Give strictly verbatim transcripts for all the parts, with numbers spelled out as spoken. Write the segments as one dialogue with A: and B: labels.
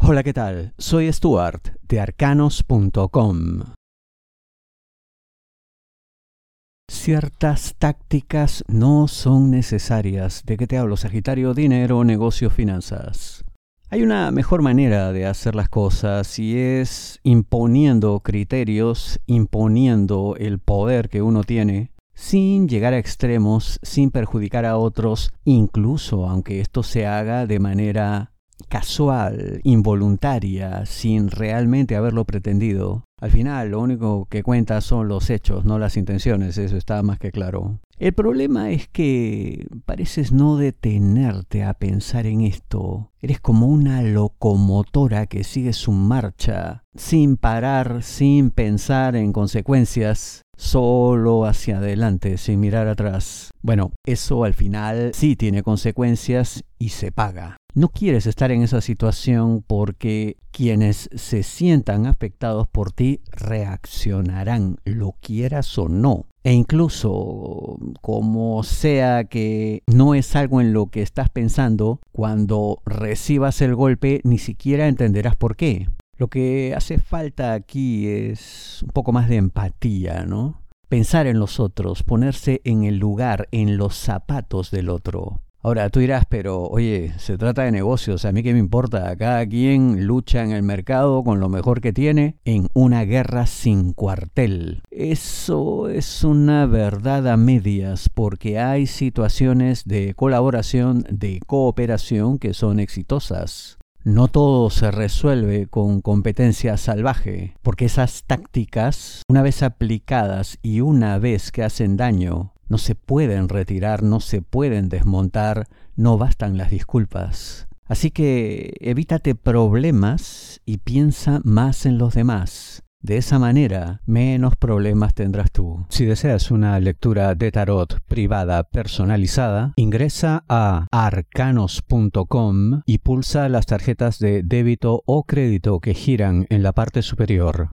A: Hola, ¿qué tal? Soy Stuart de arcanos punto com. Ciertas tácticas no son necesarias. ¿De qué te hablo, Sagitario? Dinero, negocios, finanzas. Hay una mejor manera de hacer las cosas y es imponiendo criterios, imponiendo el poder que uno tiene, sin llegar a extremos, sin perjudicar a otros, incluso aunque esto se haga de manera casual, involuntaria, sin realmente haberlo pretendido. Al final, lo único que cuenta son los hechos, no las intenciones, eso está más que claro. El problema es que pareces no detenerte a pensar en esto. Eres como una locomotora que sigue su marcha, sin parar, sin pensar en consecuencias, solo hacia adelante, sin mirar atrás. Bueno, eso al final sí tiene consecuencias y se paga. No quieres estar en esa situación porque quienes se sientan afectados por ti reaccionarán, lo quieras o no. E incluso, como sea que no es algo en lo que estás pensando, cuando recibas el golpe ni siquiera entenderás por qué. Lo que hace falta aquí es un poco más de empatía, ¿no? Pensar en los otros, ponerse en el lugar, en los zapatos del otro. Ahora, tú dirás, pero oye, se trata de negocios, ¿a mí qué me importa? Cada quien lucha en el mercado con lo mejor que tiene en una guerra sin cuartel. Eso es una verdad a medias, porque hay situaciones de colaboración, de cooperación que son exitosas. No todo se resuelve con competencia salvaje, porque esas tácticas, una vez aplicadas y una vez que hacen daño, no se pueden retirar, no se pueden desmontar, no bastan las disculpas. Así que evítate problemas y piensa más en los demás. De esa manera, menos problemas tendrás tú. Si deseas una lectura de tarot privada personalizada, ingresa a arcanos punto com y pulsa las tarjetas de débito o crédito que giran en la parte superior.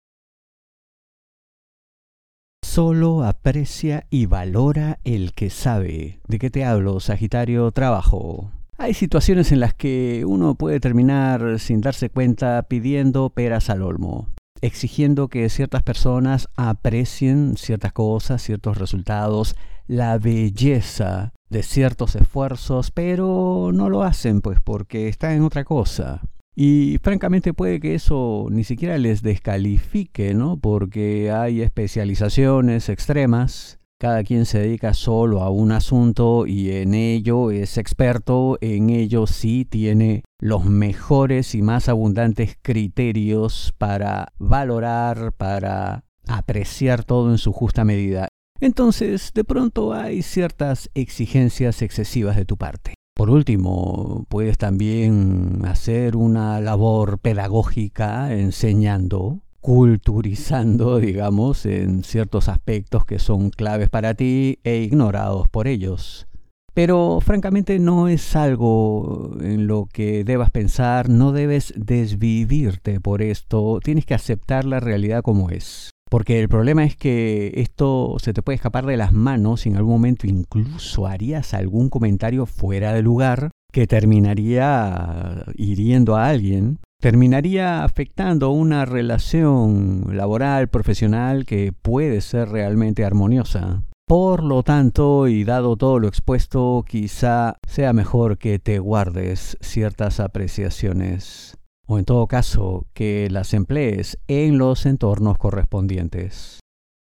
A: Solo aprecia y valora el que sabe. ¿De qué te hablo, Sagitario? Trabajo. Hay situaciones en las que uno puede terminar sin darse cuenta pidiendo peras al olmo, exigiendo que ciertas personas aprecien ciertas cosas, ciertos resultados, la belleza de ciertos esfuerzos, pero no lo hacen pues porque están en otra cosa. Y francamente puede que eso ni siquiera les descalifique, ¿no? Porque hay especializaciones extremas. Cada quien se dedica solo a un asunto y en ello es experto, en ello sí tiene los mejores y más abundantes criterios para valorar, para apreciar todo en su justa medida. Entonces, de pronto hay ciertas exigencias excesivas de tu parte. Por último, puedes también hacer una labor pedagógica enseñando, culturizando, digamos, en ciertos aspectos que son claves para ti e ignorados por ellos. Pero francamente no es algo en lo que debas pensar, no debes desvivirte por esto, tienes que aceptar la realidad como es. Porque el problema es que esto se te puede escapar de las manos y en algún momento incluso harías algún comentario fuera de lugar que terminaría hiriendo a alguien, terminaría afectando una relación laboral, profesional que puede ser realmente armoniosa. Por lo tanto, y dado todo lo expuesto, quizá sea mejor que te guardes ciertas apreciaciones, o en todo caso, que las emplees en los entornos correspondientes.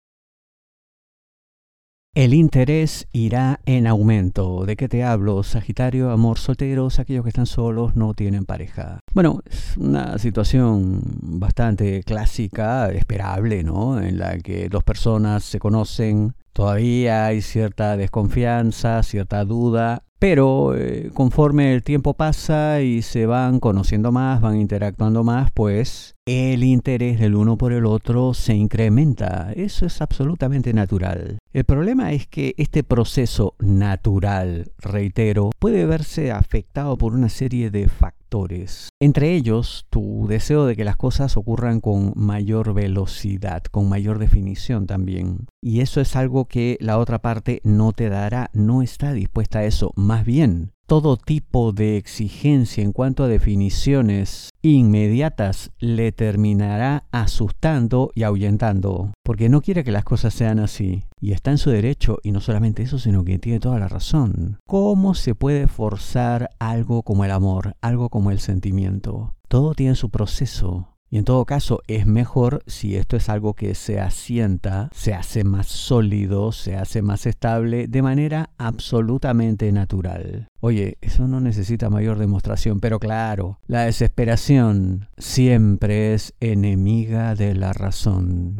A: El interés irá en aumento. ¿De qué te hablo, Sagitario? Amor, solteros, aquellos que están solos, no tienen pareja. Bueno, es una situación bastante clásica, esperable, ¿no? En la que dos personas se conocen, todavía hay cierta desconfianza, cierta duda, pero eh, conforme el tiempo pasa y se van conociendo más, van interactuando más, pues el interés del uno por el otro se incrementa. Eso es absolutamente natural. El problema es que este proceso natural, reitero, puede verse afectado por una serie de factores. Entre ellos, tu deseo de que las cosas ocurran con mayor velocidad, con mayor definición también. Y eso es algo que la otra parte no te dará, no está dispuesta a eso. Más bien, todo tipo de exigencia en cuanto a definiciones inmediatas le terminará asustando y ahuyentando, porque no quiere que las cosas sean así. Y está en su derecho, y no solamente eso, sino que tiene toda la razón. ¿Cómo se puede forzar algo como el amor, algo como el sentimiento? Todo tiene su proceso. Y en todo caso, es mejor si esto es algo que se asienta, se hace más sólido, se hace más estable, de manera absolutamente natural. Oye, eso no necesita mayor demostración, pero claro, la desesperación siempre es enemiga de la razón.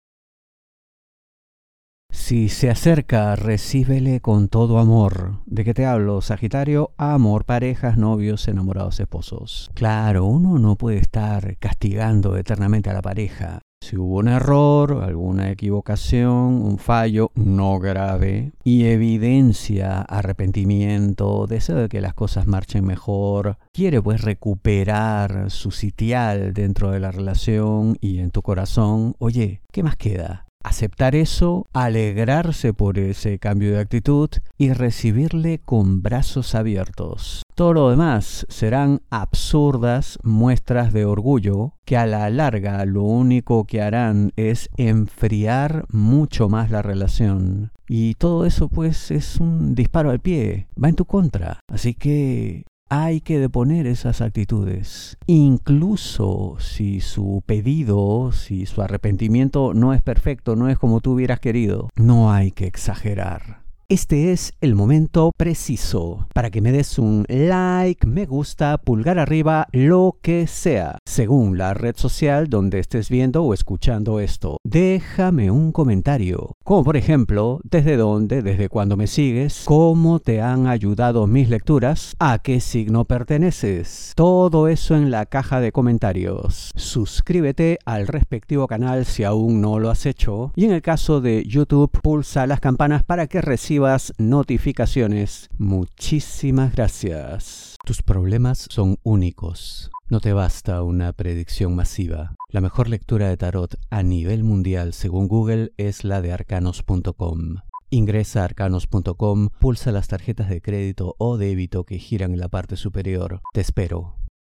A: Si se acerca, recíbele con todo amor. ¿De qué te hablo, Sagitario? Amor, parejas, novios, enamorados, esposos. Claro, uno no puede estar castigando eternamente a la pareja. Si hubo un error, alguna equivocación, un fallo no grave y evidencia arrepentimiento, deseo de que las cosas marchen mejor, quiere pues recuperar su sitial dentro de la relación y en tu corazón, oye, ¿qué más queda? Aceptar eso, alegrarse por ese cambio de actitud y recibirle con brazos abiertos. Todo lo demás serán absurdas muestras de orgullo que a la larga lo único que harán es enfriar mucho más la relación. Y todo eso pues es un disparo al pie, va en tu contra. Así que hay que deponer esas actitudes, incluso si su pedido, si su arrepentimiento no es perfecto, no es como tú hubieras querido. No hay que exagerar. Este es el momento preciso para que me des un like, me gusta, pulgar arriba, lo que sea, según la red social donde estés viendo o escuchando esto. Déjame un comentario, como por ejemplo, desde dónde, desde cuándo me sigues, cómo te han ayudado mis lecturas, a qué signo perteneces. Todo eso en la caja de comentarios. Suscríbete al respectivo canal si aún no lo has hecho. Y en el caso de YouTube, pulsa las campanas para que recibas notificaciones. Muchísimas gracias. Tus problemas son únicos. No te basta una predicción masiva. La mejor lectura de tarot a nivel mundial, según Google, es la de arcanos punto com. Ingresa a arcanos punto com, pulsa las tarjetas de crédito o débito que giran en la parte superior. Te espero.